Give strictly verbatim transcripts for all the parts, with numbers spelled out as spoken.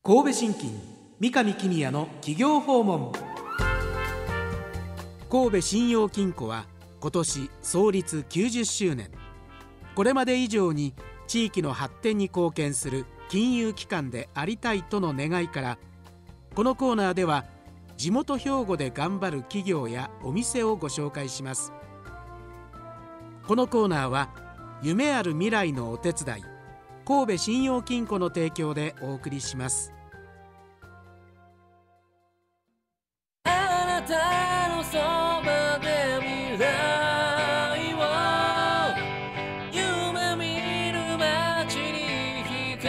神戸信金三上公也の企業訪問。神戸信用金庫は今年創立きゅうじゅっしゅうねん。これまで以上に地域の発展に貢献する金融機関でありたいとの願いから、このコーナーでは地元兵庫で頑張る企業やお店をご紹介します。このコーナーは夢ある未来のお手伝い、神戸信用金庫の提供でお送りします。 あなたのそばで未来を夢見る街に光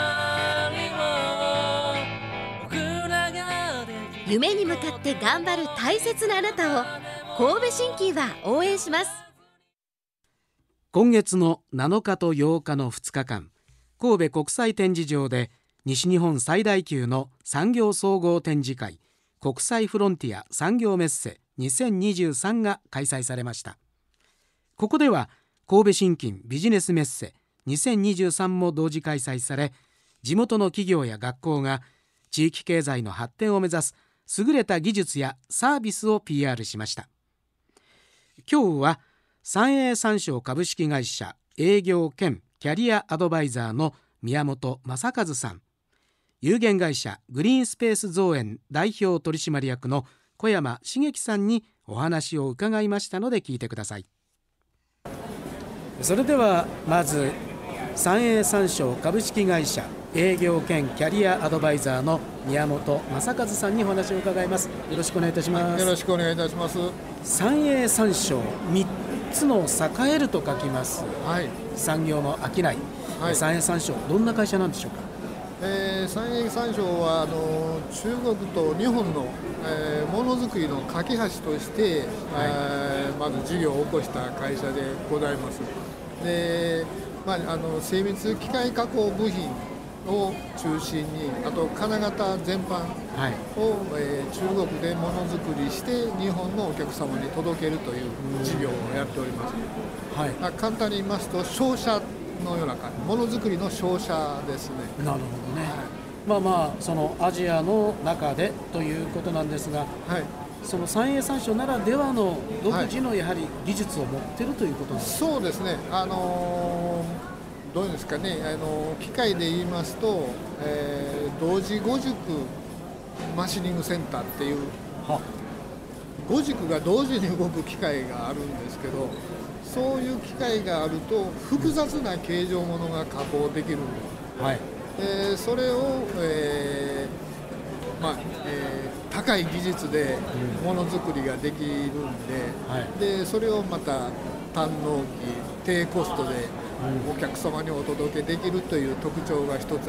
を僕らができる。 夢に向かって頑張る大切なあなたを神戸信金は応援します。 今月のなのかとようかのふつかかん、神戸国際展示場で西日本最大級の産業総合展示会、国際フロンティア産業メッセにせんにじゅうさんが開催されました。ここでは神戸信金ビジネスメッセにせんにじゅうさんも同時開催され、地元の企業や学校が地域経済の発展を目指す優れた技術やサービスを ピーアール しました。今日は三栄三商株式会社営業兼キャリアアドバイザーの宮本正和さん、有限会社グリーンスペース造園代表取締役の小山茂樹さんにお話を伺いましたので聞いてください。それではまず三栄三商株式会社営業兼キャリアアドバイザーの宮本正和さんにお話を伺います。よろしくお願いいたします。 よろしくお願いいたします。 三栄三商、みっつの栄えると書きます、 はい、 産業の商い、はい、三栄三商どんな会社なんでしょうか。 えー、三栄三商はあの中国と日本の、えー、ものづくりの架け橋として、はい、えー、まず事業を起こした会社でございます。で、まあ、あの精密機械加工部品を中心に、あと金型全般を、はい、えー、中国でものづくりして日本のお客様に届けるという事業をやっております。はい、簡単に言いますと商社のような感じ、ものづくりの商社ですね。 なるほどね。はい、まあまあそのアジアの中でということなんですが、はい、その三栄三商ならではの独自のやはり技術を持っているということなんですか。 そうですね。あのーどういうんですかね、あの機械で言いますと、えー、同時五軸マシニングセンターっていうご軸が同時に動く機械があるんですけど、そういう機械があると複雑な形状ものが加工できるんです。はい、でそれを、えーまあえー、高い技術でものづくりができるんで、はい、でそれをまた単納期低コストでお客様にお届けできるという特徴が一つあります。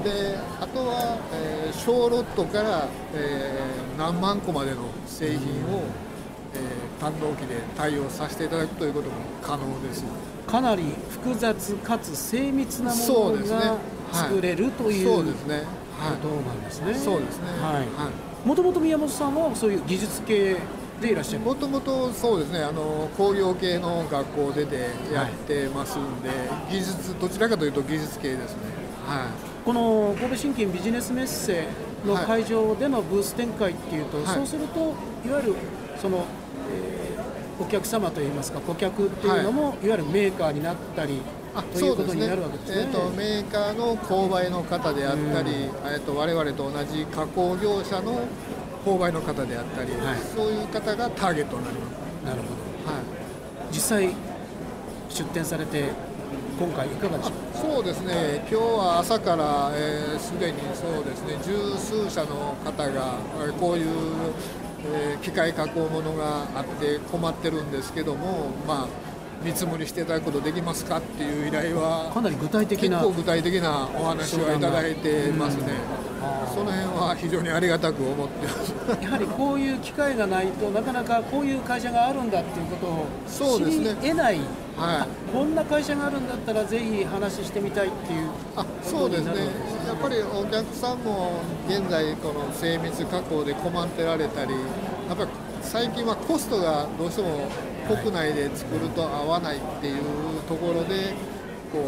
であとは、えー、小ロットから、えー、何万個までの製品を、えー、単納期で対応させていただくということも可能です。 かなり複雑かつ精密なものが作れるということなんですね。 そうですね。 もともと宮本さんはそういう技術系でいらっしゃる。 もともとそうですね、あの工業系の学校出てやってますんで、はい、技術どちらかというと技術系ですね。はい、 この神戸信金ビジネスメッセの会場でのブース展開っていうと、はい、そうするといわゆるその、えー、お客様といいますか顧客っていうのも、はい、いわゆるメーカーになったりということになるわけですね。 えー、とメーカーの購買の方であったり、えー、と我々と同じ加工業者の購買の方であったり、はい、そういう方がターゲットになります。 なるほど。はい、実際出展されて今回いかがでしょうか。 そうですね、今日は朝からすで、えー、にそうですね十数社の方がこういう、えー、機械加工ものがあって困ってるんですけども、まあ見積もりしていただくことできますかっていう依頼はかなり具体的な結構具体的なお話はいただいてますね。その辺は非常にありがたく思ってますやはりこういう機会がないとなかなかこういう会社があるんだっていうことを知り得ない、はい、こんな会社があるんだったらぜひ話してみたいっていうあそうですね。やっぱりお客さんも現在この精密加工で困ってられたり、やっぱり最近はコストがどうしても国内で作ると合わないっていうところでこう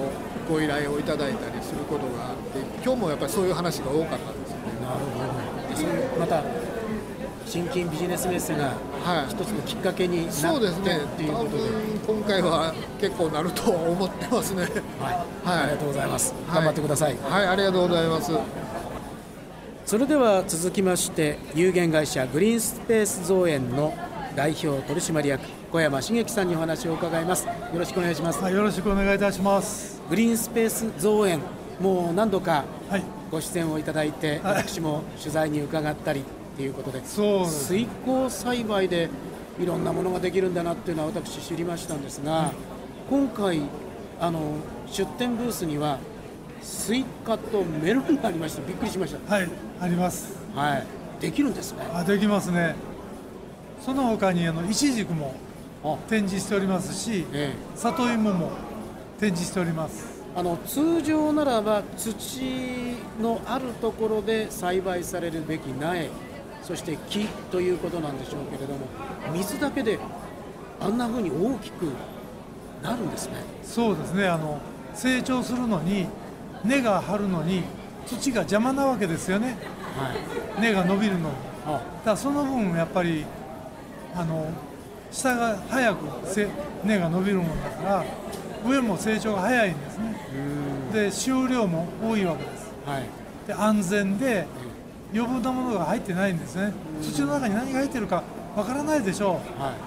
ご依頼をいただいたりすることがあって、今日もやっぱりそういう話が多かったんですよね。 なるほど。そういうまた新金ビジネスメッセがはい一つのきっかけになって、 そうですね、 っていう多ことで、 分今回は結構なると思ってますね。 はい、 はいありがとうございます、 はい頑張ってください。 はい、ありがとうございます。 それでは続きまして有限会社グリーンスペース造園の代表取締役小山茂樹さんにお話を伺います。よろしくお願いします。 はい、よろしくお願いいたします。 グリーンスペース造園、もう何度かはい、 ご出演をいただいて、 はい私も取材に伺ったりということで、 そうです水耕栽培でいろんなものができるんだなっていうのは私知りましたんですが、今回あの出店ブースにはスイカとメロンがありましてびっくりしましはい、あります。 た。はい、できるんですね。 あ、できますね。その他にあのイチジクもあ、 展示しておりますし、 ええ、 里芋も展示しております。 あの通常ならば土のあるところで栽培されるべき苗、そして木ということなんでしょうけれども、水だけであんな風に大きくなるんですね。 そうですね。あの成長するのに根が張るのに土が邪魔なわけですよね。 はい、 根が伸びるのに。 あ、 だからその分やっぱりあの下が早くせ根が伸びるものだから上も成長が早いんですね。で収量も多いわけです。 はい、 で安全で余分なものが入ってないんですね。土の中に何が入ってるかわからないでしょう。 はい、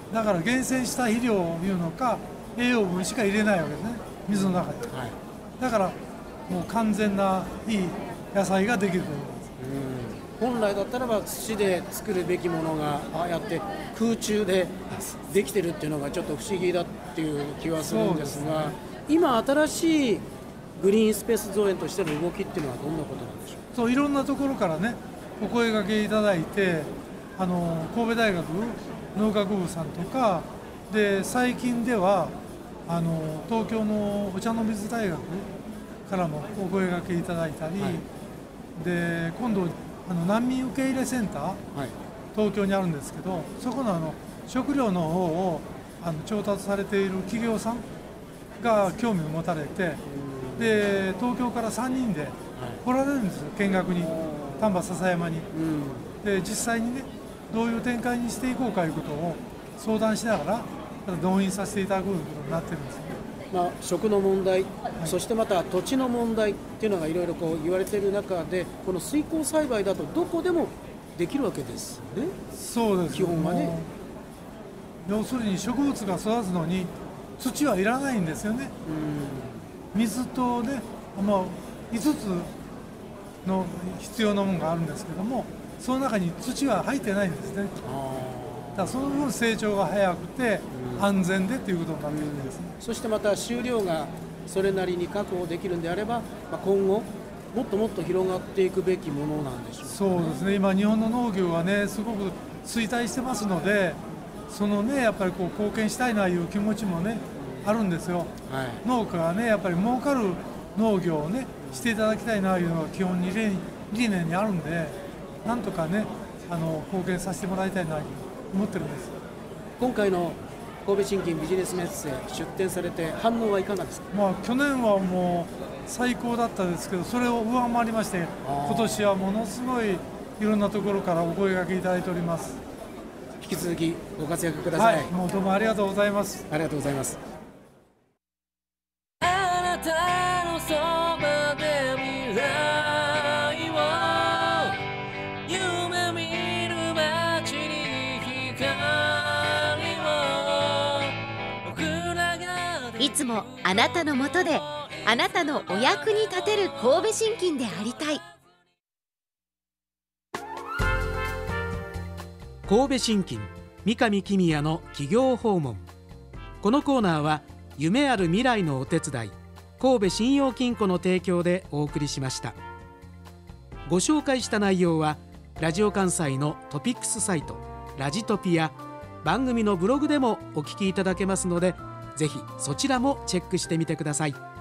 だから厳選した肥料をいうのか栄養分しか入れないわけですね、水の中に。 はい、 だからもう完全ないい野菜ができるということです。 本来だったらば土で作るべきものがああやって空中でできてるっていうのがちょっと不思議だっていう気はするんですが、今新しいグリーンスペース造園としての動きっていうのはどんなことなんでしょう。 そういろんなところからねお声掛けいただいて、あの神戸大学農学部さんとかで、最近ではあの東京のお茶の水大学からもお声掛けいただいたり、 はい、 で今度あの難民受け入れセンター、 はい、 東京にあるんですけど、そこのあの食料の方をあの調達されている企業さんが興味を持たれて、で東京からさんにんで来られるんですよ、見学に、丹波篠山に。で実際にねどういう展開にしていこうかということを相談しながら動員させていただくことになってるんですよね。 まあ、食の問題、そしてまた土地の問題っていうのがいろいろこう言われている中で、この水耕栽培だとどこでもできるわけですね。 そうです、 基本はね。 要するに植物が育つのに土はいらないんですよね。水とね、まあ、いつつの必要なものがあるんですけども、その中に土は入ってないんですね。だからその分成長が早くて安全でということになっているんですね。 そしてまた収量がそれなりに確保できるんであれば、まあ、今後もっともっと広がっていくべきものなんでしょうかね。 そうですね。今日本の農業はねすごく衰退してますので、そのねやっぱりこう貢献したいないう気持ちもねあるんですよ。 はい、 農家がねやっぱり儲かる農業をねしていただきたいないうのが基本に理念にあるんで、なんとかねあの貢献させてもらいたいなと思ってるんです。 今回の神戸新金ビジネスメッセ出展されて反応はいかがですか。 まあ、去年はもう最高だったですけど、それを上回りまして、今年はものすごいいろんなところからお声掛けいただいております。 引き続きご活躍ください。 はい、もうどうもありがとうございます。 ありがとうございます。 あなたのそばで未来を夢見る街に光を僕らがいつもあなたのもとであなたのお役に立てる神戸信金でありたい。 神戸信金三上公也の企業訪問。このコーナーは夢ある未来のお手伝い神戸信用金庫の提供でお送りしました。ご紹介した内容はラジオ関西のトピックスサイトラジトピや番組のブログでもお聞きいただけますので、ぜひそちらもチェックしてみてください。